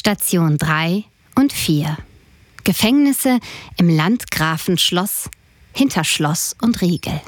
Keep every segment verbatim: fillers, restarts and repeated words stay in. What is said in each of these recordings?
Station drei und vier. Gefängnisse im Landgrafenschloss, hinter Schloss und Riegel.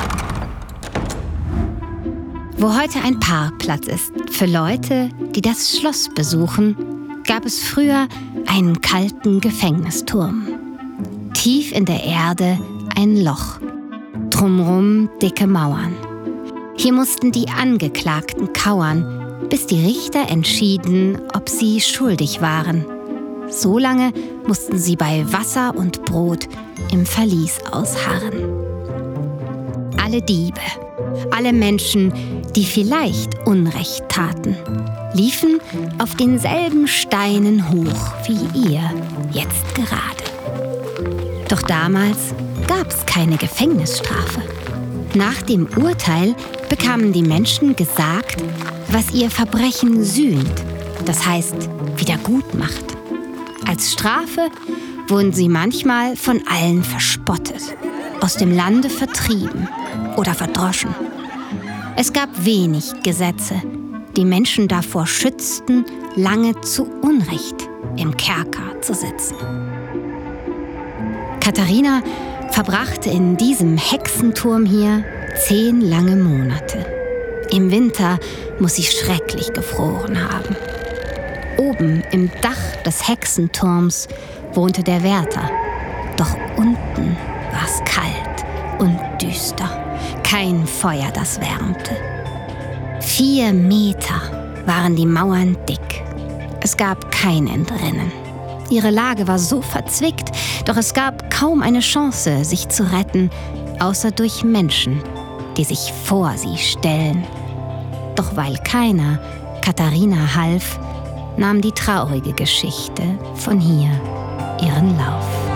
Wo heute ein Parkplatz ist für Leute, die das Schloss besuchen, gab es früher einen kalten Gefängnisturm. Tief in der Erde ein Loch, drumrum dicke Mauern. Hier mussten die Angeklagten kauern, bis die Richter entschieden, ob sie schuldig waren. So lange mussten sie bei Wasser und Brot im Verlies ausharren. Alle Diebe, alle Menschen, die vielleicht Unrecht taten, liefen auf denselben Steinen hoch wie ihr jetzt gerade. Doch damals gab es keine Gefängnisstrafe. Nach dem Urteil bekamen die Menschen gesagt, was ihr Verbrechen sühnt, das heißt wieder gut macht. Als Strafe wurden sie manchmal von allen verspottet, aus dem Lande vertrieben oder verdroschen. Es gab wenig Gesetze, die Menschen davor schützten, lange zu Unrecht im Kerker zu sitzen. Katharina verbrachte in diesem Hexenturm hier zehn lange Monate. Im Winter muss sie schrecklich gefroren haben. Oben im Dach des Hexenturms wohnte der Wärter. Doch unten war es kalt und düster. Kein Feuer, das wärmte. Vier Meter waren die Mauern dick. Es gab kein Entrinnen. Ihre Lage war so verzwickt, doch es gab kaum eine Chance, sich zu retten, außer durch Menschen, die sich vor sie stellen. Doch weil keiner Katharina half, nahm die traurige Geschichte von hier ihren Lauf.